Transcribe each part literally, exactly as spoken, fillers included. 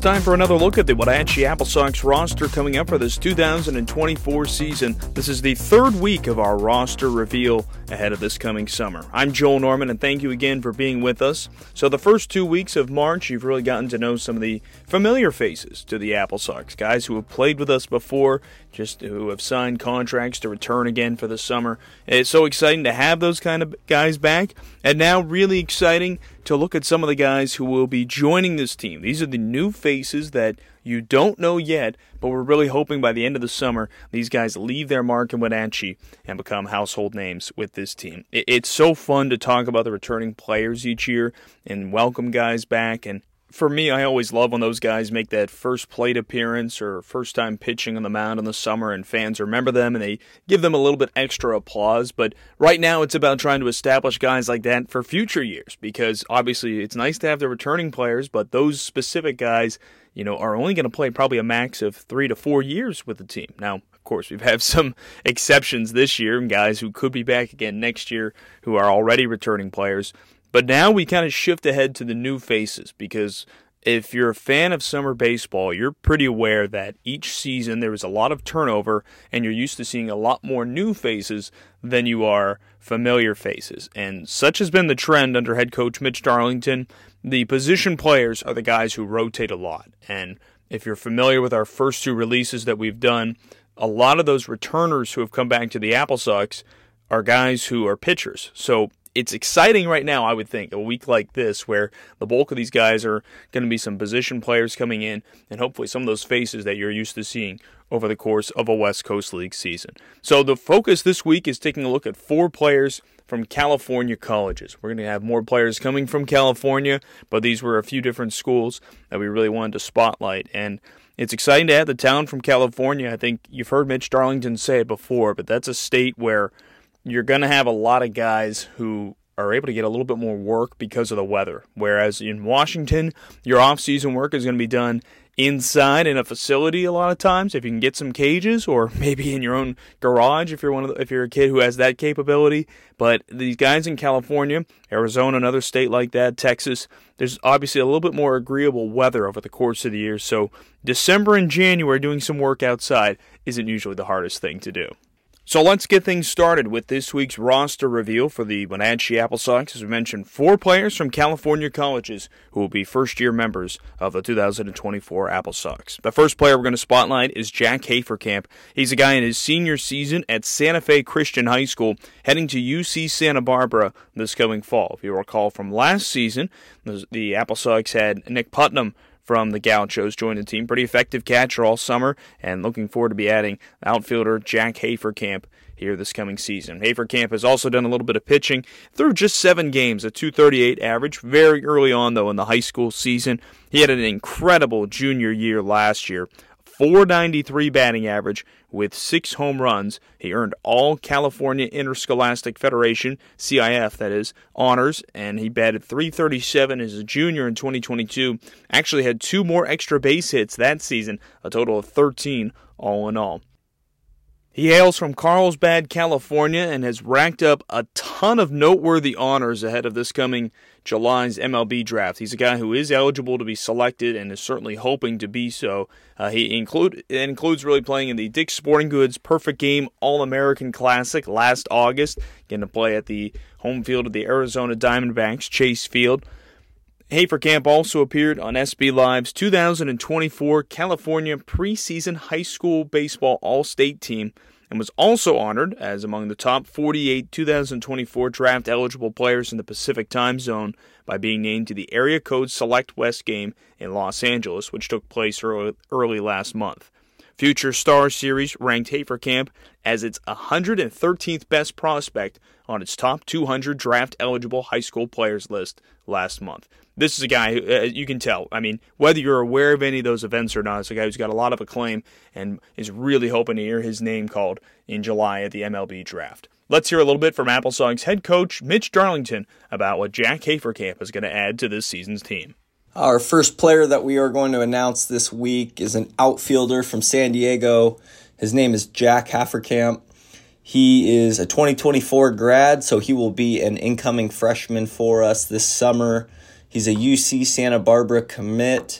time for another look at the Wenatchee Apple Sox roster coming up for this two thousand twenty-four season. This is the third week of our roster reveal ahead of this coming summer. I'm Joel Norman, and thank you again for being with us. So the first two weeks of March, you've really gotten to know some of the familiar faces to the Apple Sox, guys who have played with us before, just who have signed contracts to return again for the summer. It's so exciting to have those kind of guys back, and now really exciting to look at some of the guys who will be joining this team. These are the new faces that you don't know yet, but we're really hoping by the end of the summer, these guys leave their mark in Wenatchee and become household names with this team. It's so fun to talk about the returning players each year and welcome guys back. And for me, I always love when those guys make that first plate appearance or first time pitching on the mound in the summer and fans remember them and they give them a little bit extra applause. But right now it's about trying to establish guys like that for future years, because obviously it's nice to have the returning players, but those specific guys, you know, are only going to play probably a max of three to four years with the team. Now, of course, we've had some exceptions this year and guys who could be back again next year who are already returning players. But now we kind of shift ahead to the new faces, because if you're a fan of summer baseball, you're pretty aware that each season there is a lot of turnover and you're used to seeing a lot more new faces than you are familiar faces. And such has been the trend under head coach Mitch Darlington. The position players are the guys who rotate a lot. And if you're familiar with our first two releases that we've done, a lot of those returners who have come back to the Apple Sox are guys who are pitchers. So it's exciting right now, I would think, a week like this where the bulk of these guys are going to be some position players coming in and hopefully some of those faces that you're used to seeing over the course of a West Coast League season. So the focus this week is taking a look at four players from California colleges. We're going to have more players coming from California, but these were a few different schools that we really wanted to spotlight. And it's exciting to have the talent from California. I think you've heard Mitch Darlington say it before, but that's a state where you're going to have a lot of guys who are able to get a little bit more work because of the weather. Whereas in Washington, your off-season work is going to be done inside in a facility a lot of times if you can get some cages, or maybe in your own garage if you're one of the, if you're a kid who has that capability. But these guys in California, Arizona, another state like that, Texas, there's obviously a little bit more agreeable weather over the course of the year. So December and January doing some work outside isn't usually the hardest thing to do. So let's get things started with this week's roster reveal for the Wenatchee Apple Sox. As we mentioned, four players from California colleges who will be first-year members of the two thousand twenty-four Apple Sox. The first player we're going to spotlight is Jack Haferkamp. He's a guy in his senior season at Santa Fe Christian High School, heading to U C Santa Barbara this coming fall. If you recall from last season, the Apple Sox had Nick Putnam from the Gauchos joined the team. Pretty effective catcher all summer, and looking forward to be adding outfielder Jack Haferkamp here this coming season. Haferkamp has also done a little bit of pitching through just seven games, a two thirty-eight average, very early on though in the high school season. He had an incredible junior year last year. four ninety-three batting average with six home runs. He earned all California Interscholastic Federation, C I F that is, honors, and he batted three thirty-seven as a junior in twenty twenty-two. Actually had two more extra base hits that season, a total of thirteen all in all. He hails from Carlsbad, California, and has racked up a ton of noteworthy honors ahead of this coming July's M L B draft. He's a guy who is eligible to be selected and is certainly hoping to be so. Uh, he include it includes really playing in the Dick's Sporting Goods Perfect Game All-American Classic last August, getting to play at the home field of the Arizona Diamondbacks, Chase Field. Haferkamp also appeared on S B Live's two thousand twenty-four California Preseason High School Baseball All-State Team and was also honored as among the top forty-eight two thousand twenty-four draft-eligible players in the Pacific Time Zone by being named to the Area Code Select West game in Los Angeles, which took place early, early last month. Future Star Series ranked Haferkamp as its one hundred thirteenth best prospect on its top two hundred draft-eligible high school players list last month. This is a guy who, uh, you can tell, I mean, whether you're aware of any of those events or not, it's a guy who's got a lot of acclaim and is really hoping to hear his name called in July at the M L B draft. Let's hear a little bit from Apple Sox head coach Mitch Darlington about what Jack Haferkamp is going to add to this season's team. Our first player that we are going to announce this week is an outfielder from San Diego. His name is Jack Haferkamp. He is a twenty twenty-four grad, so he will be an incoming freshman for us this summer. He's a U C Santa Barbara commit.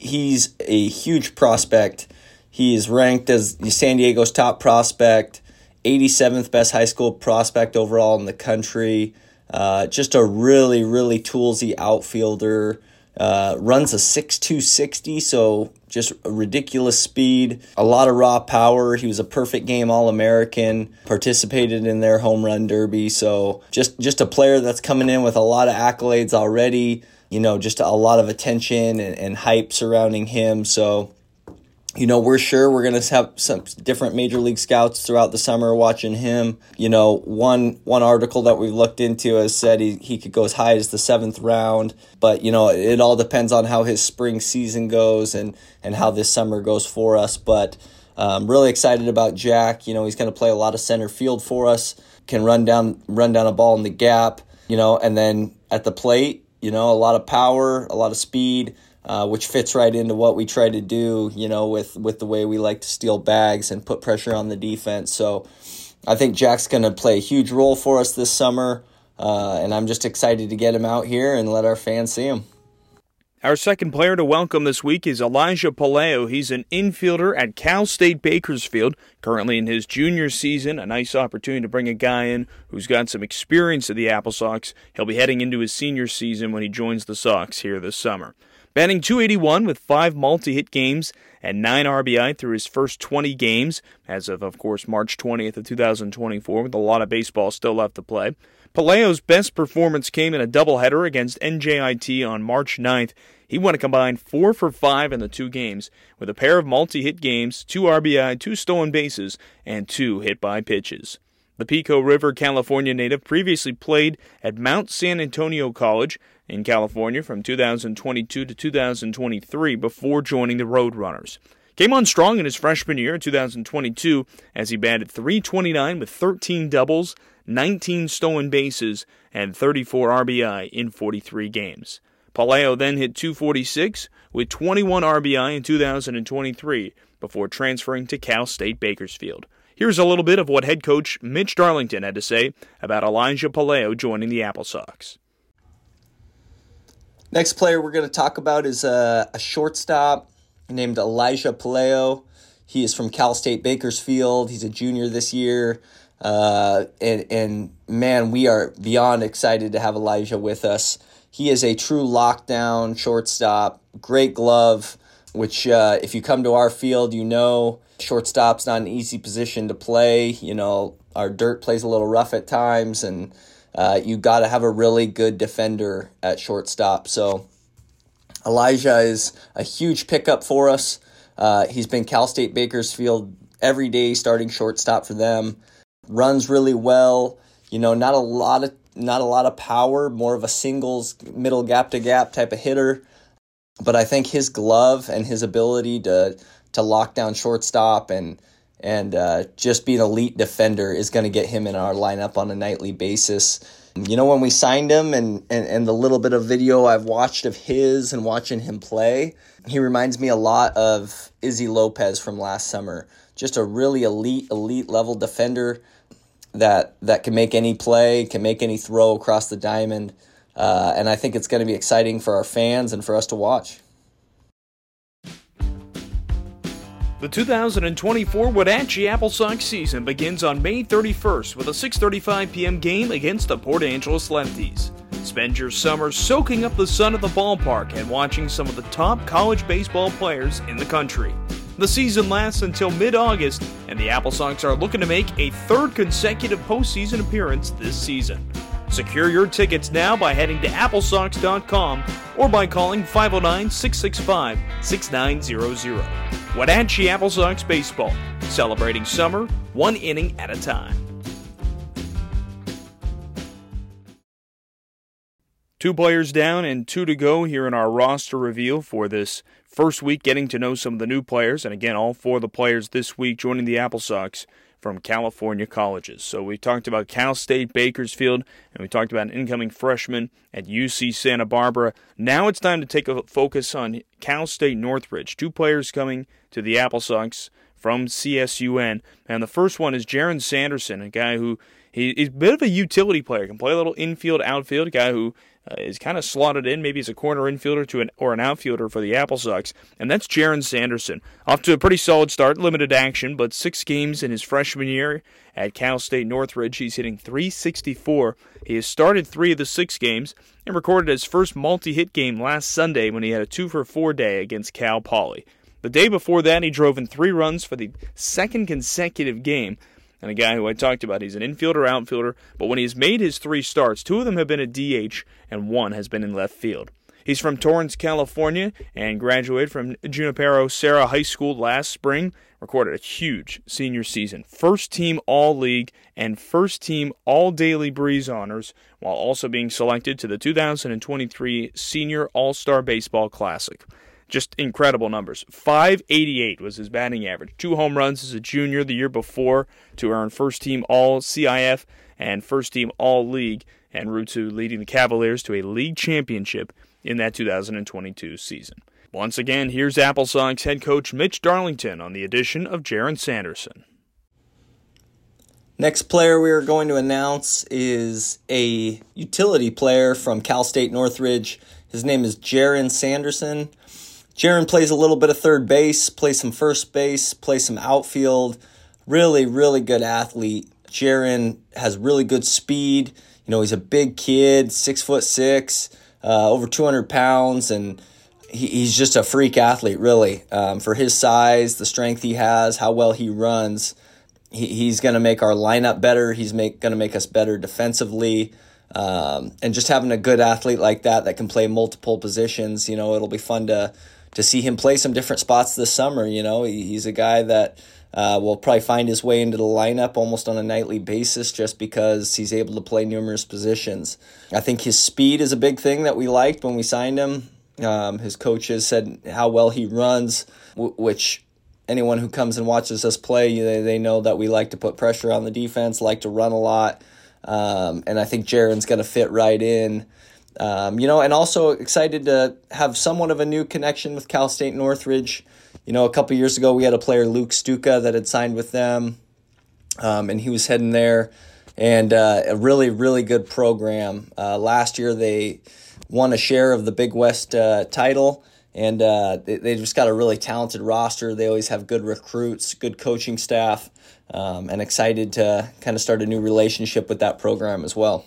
he's a huge prospect. He is ranked as San Diego's top prospect, eighty-seventh best high school prospect overall in the country. Uh, just a really, really toolsy outfielder. Uh, runs a six two sixty, so just a ridiculous speed, a lot of raw power. He was a perfect game All-American, participated in their home run derby, so just, just a player that's coming in with a lot of accolades already, you know, just a lot of attention and, and hype surrounding him, so... You know, we're sure we're going to have some different major league scouts throughout the summer watching him. You know, one one article that we've looked into has said he, he could go as high as the seventh round. But, you know, it all depends on how his spring season goes and, and how this summer goes for us. But I'm um, really excited about Jack. You know, he's going to play a lot of center field for us, can run down, run down a ball in the gap, you know, and then at the plate, you know, a lot of power, a lot of speed. Uh, which fits right into what we try to do, you know, with, with the way we like to steal bags and put pressure on the defense. So I think Jack's going to play a huge role for us this summer, uh, and I'm just excited to get him out here and let our fans see him. Our second player to welcome this week is Elijah Pelayo. He's an infielder at Cal State Bakersfield, currently in his junior season. A nice opportunity to bring a guy in who's got some experience at the Apple Sox. He'll be heading into his senior season when he joins the Sox here this summer. Batting two eighty-one with five multi-hit games and nine R B I through his first twenty games, as of, of course, March twentieth of two thousand twenty-four, with a lot of baseball still left to play. Pelayo's best performance came in a doubleheader against N J I T on March ninth. He went a combined four for five in the two games, with a pair of multi-hit games, two R B I, two stolen bases, and two hit-by pitches. The Pico River, California native previously played at Mount San Antonio College in California from two thousand twenty-two to two thousand twenty-three before joining the Roadrunners. Came on strong in his freshman year in two thousand twenty-two as he batted three twenty-nine with thirteen doubles, nineteen stolen bases, and thirty-four R B I in forty-three games. Pelayo then hit two forty-six with twenty-one R B I in two thousand twenty-three before transferring to Cal State Bakersfield. Here's a little bit of what head coach Mitch Darlington had to say about Elijah Pelayo joining the Apple Sox. Next player we're going to talk about is a, a shortstop named Elijah Pelayo. He is from Cal State Bakersfield. He's a junior this year. Uh, and, and, man, we are beyond excited to have Elijah with us. He is a true lockdown shortstop, great glove, which uh, if you come to our field, you know shortstop's not an easy position to play. You know, our dirt plays a little rough at times, and uh, you got to have a really good defender at shortstop. So Elijah is a huge pickup for us. Uh, he's been Cal State Bakersfield every day starting shortstop for them. Runs really well. You know, not a lot of not a lot of power, more of a singles, middle gap to gap type of hitter. But I think his glove and his ability to to lock down shortstop and and uh, just be an elite defender is going to get him in our lineup on a nightly basis. You know, when we signed him and, and, and the little bit of video I've watched of his and watching him play, he reminds me a lot of Izzy Lopez from last summer. Just a really elite, elite level defender that that can make any play, can make any throw across the diamond. Uh, and I think it's going to be exciting for our fans and for us to watch. The two thousand twenty-four Wenatchee Apple Sox season begins on May thirty-first with a six thirty-five p.m. game against the Port Angeles Lefties. Spend your summer soaking up the sun at the ballpark and watching some of the top college baseball players in the country. The season lasts until mid-August, and the Apple Sox are looking to make a third consecutive postseason appearance this season. Secure your tickets now by heading to apple sox dot com or by calling five oh nine, six six five, six nine zero zero. Wenatchee Apple Sox Baseball, celebrating summer one inning at a time. Two players down and two to go here in our roster reveal for this first week, getting to know some of the new players. And again, all four of the players this week joining the Apple Sox from California colleges. So we talked about Cal State Bakersfield, and we talked about an incoming freshman at U C Santa Barbara. Now it's time to take a focus on Cal State Northridge. Two players coming to the Apple Sox from C S U N. And the first one is Jaron Sanderson, a guy who he, he's a bit of a utility player, can play a little infield, outfield, a guy who uh, is kind of slotted in, maybe as a corner infielder to an or an outfielder for the Apple Sox, and that's Jaron Sanderson. Off to a pretty solid start, limited action, but six games in his freshman year at Cal State Northridge. He's hitting three sixty-four. He has started three of the six games and recorded his first multi-hit game last Sunday when he had a two for four day against Cal Poly. The day before that, he drove in three runs for the second consecutive game. And a guy who I talked about, he's an infielder, outfielder, but when he's made his three starts, two of them have been at D H and one has been in left field. He's from Torrance, California, and graduated from Junipero Serra High School last spring. Recorded a huge senior season. First team All-League and first team All-Daily Breeze honors, while also being selected to the two thousand twenty-three Senior All-Star Baseball Classic. Just incredible numbers. five eighty-eight was his batting average. Two home runs as a junior the year before to earn first team All-C I F and first team All-League, en route to leading the Cavaliers to a league championship in that two thousand twenty-two season. Once again, here's Apple Sox head coach Mitch Darlington on the addition of Jaron Sanderson. Next player we are going to announce is a utility player from Cal State Northridge. His name is Jaron Sanderson. Jaron plays a little bit of third base, plays some first base, plays some outfield. Really, really good athlete. Jaron has really good speed. You know, he's a big kid, six foot six, uh, over two hundred pounds, and he, he's just a freak athlete, really. Um, for his size, the strength he has, how well he runs, he, he's going to make our lineup better. He's make, going to make us better defensively. Um, and just having a good athlete like that that can play multiple positions, you know, it'll be fun to to see him play some different spots this summer. You know, he, he's a guy that uh, will probably find his way into the lineup almost on a nightly basis just because he's able to play numerous positions. I think his speed is a big thing that we liked when we signed him. Um, his coaches said how well he runs, w- which anyone who comes and watches us play, they, they know that we like to put pressure on the defense, like to run a lot. Um, and I think Jaron's going to fit right in. Um, you know, and also excited to have somewhat of a new connection with Cal State Northridge. You know, a couple years ago we had a player, Luke Stuka, that had signed with them, um, and he was heading there. And uh, a really, really good program. Uh, last year they won a share of the Big West uh, title, and uh, they, they just got a really talented roster. They always have good recruits, good coaching staff, um, and excited to kind of start a new relationship with that program as well.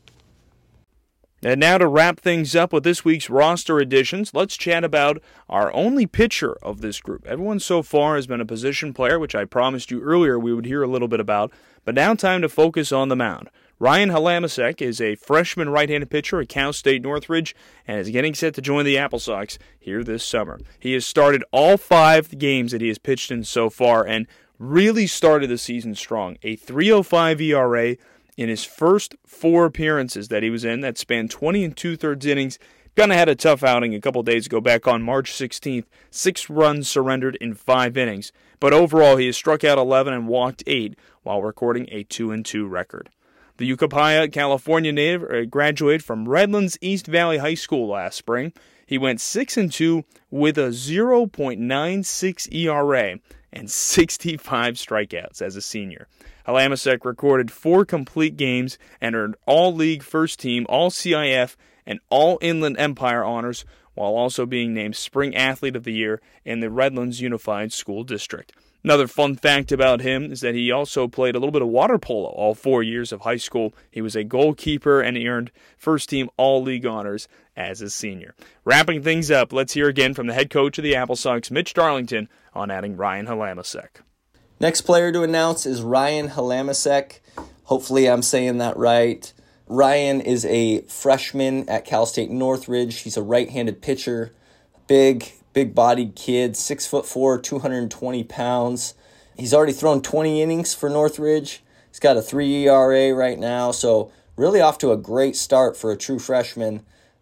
And now to wrap things up with this week's roster additions, let's chat about our only pitcher of this group. Everyone so far has been a position player, which I promised you earlier we would hear a little bit about, but now time to focus on the mound. Ryan Halamasek is a freshman right-handed pitcher at Cal State Northridge and is getting set to join the Apple Sox here this summer. He has started all five games that he has pitched in so far and really started the season strong. A three oh five E R A in his first four appearances that he was in, that spanned twenty and two-thirds innings. Kind of had a tough outing a couple days ago back on March sixteenth. Six runs surrendered in five innings. But overall, he has struck out eleven and walked eight while recording a two and two record. The Ukiah, California native graduated from Redlands East Valley High School last spring. He went six and two with a oh point nine six E R A and sixty-five strikeouts as a senior. Halamasek recorded four complete games and earned all-league first-team, all-C I F, and all-Inland Empire honors, while also being named Spring Athlete of the Year in the Redlands Unified School District. Another fun fact about him is that he also played a little bit of water polo all four years of high school. He was a goalkeeper and he earned first-team all-league honors as a senior. Wrapping things up, let's hear again from the head coach of the Apple Sox, Mitch Darlington, on adding Ryan Halamasek. Next player to announce is Ryan Halamasek. Hopefully I'm saying that right. Ryan is a freshman at Cal State Northridge. He's a right-handed pitcher, big, big-bodied kid, six foot four, two hundred twenty pounds. He's already thrown twenty innings for Northridge. He's got a three E R A right now, so really off to a great start for a true freshman.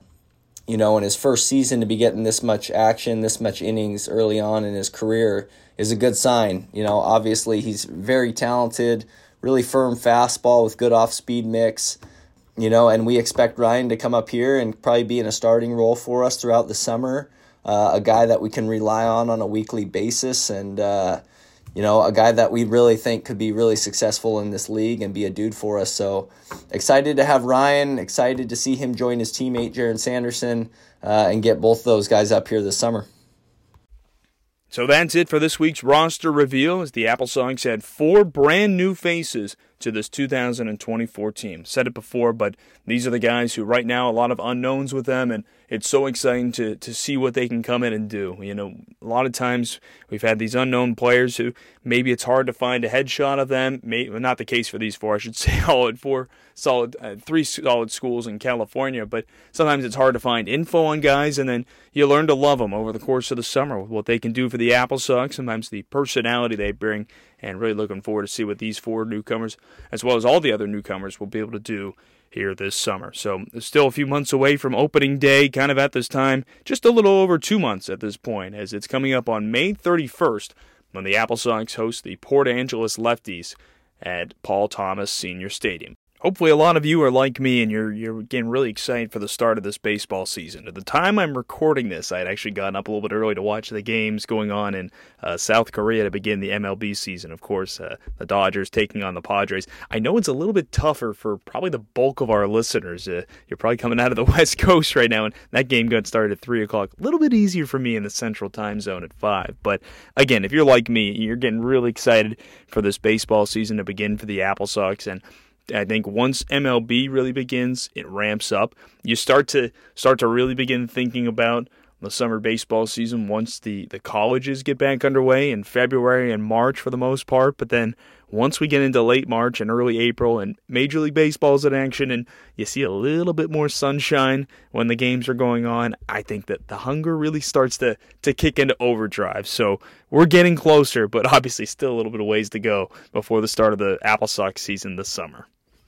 You know, in his first season to be getting this much action, this much innings early on in his career is a good sign. You know, obviously he's very talented, really firm fastball with good off-speed mix. You know, and we expect Ryan to come up here and probably be in a starting role for us throughout the summer. Uh, a guy that we can rely on on a weekly basis. And, uh, you know, a guy that we really think could be really successful in this league and be a dude for us. So excited to have Ryan, excited to see him join his teammate Jaron Sanderson uh, and get both of those guys up here this summer. So that's it for this week's roster reveal, as the Apple Sox had four brand new faces to this two thousand twenty-four team. Said it before, but these are the guys who right now, a lot of unknowns with them, and it's so exciting to to see what they can come in and do. You know, a lot of times we've had these unknown players who maybe it's hard to find a headshot of them. Maybe, well, not the case for these four, I should say, all at four solid, uh, three solid schools in California, but sometimes it's hard to find info on guys, and then you learn to love them over the course of the summer with what they can do for the Apple Sox, sometimes the personality they bring, and really looking forward to see what these four newcomers, as well as all the other newcomers, will be able to do here this summer. So it's still a few months away from opening day, kind of at this time, just a little over two months at this point, as it's coming up on May thirty-first when the Apple Sox host the Port Angeles Lefties at Paul Thomas Senior Stadium. Hopefully a lot of you are like me and you're you're getting really excited for the start of this baseball season. At the time I'm recording this, I had actually gotten up a little bit early to watch the games going on in uh, South Korea to begin the M L B season. Of course, uh, the Dodgers taking on the Padres. I know it's a little bit tougher for probably the bulk of our listeners. Uh, you're probably coming out of the West Coast right now, and that game got started at three o'clock. A little bit easier for me in the Central Time Zone at five. But again, if you're like me, you're getting really excited for this baseball season to begin for the Apple Sox, and I think once M L B really begins, it ramps up. You start to start to really begin thinking about the summer baseball season once the, the colleges get back underway in February and March for the most part. But then once we get into late March and early April and Major League Baseball's in action and you see a little bit more sunshine when the games are going on, I think that the hunger really starts to, to kick into overdrive. So we're getting closer, but obviously still a little bit of ways to go before the start of the Apple Sox season this summer.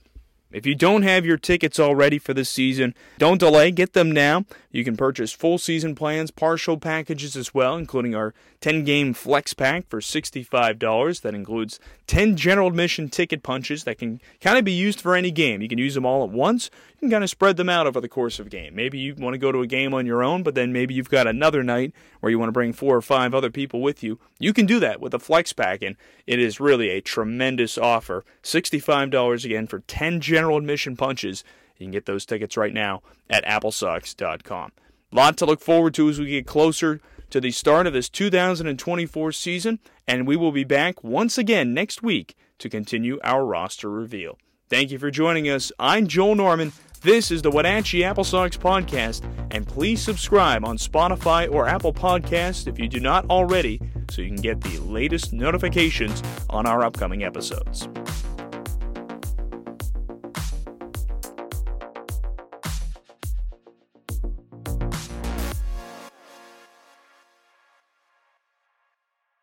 If you don't have your tickets already for this season, don't delay, get them now. You can purchase full season plans, partial packages as well, including our ten-game flex pack for sixty-five dollars. That includes ten general admission ticket punches that can kind of be used for any game. You can use them all at once. You can kind of spread them out over the course of a game. Maybe you want to go to a game on your own, but then maybe you've got another night where you want to bring four or five other people with you. You can do that with a flex pack, and it is really a tremendous offer. sixty-five dollars again for ten general admission punches. You can get those tickets right now at apple sox dot com. A lot to look forward to as we get closer to the start of this two thousand twenty-four season, and we will be back once again next week to continue our roster reveal. Thank you for joining us. I'm Joel Norman. This is the Wenatchee Apple Sox podcast, and please subscribe on Spotify or Apple Podcasts if you do not already, so you can get the latest notifications on our upcoming episodes.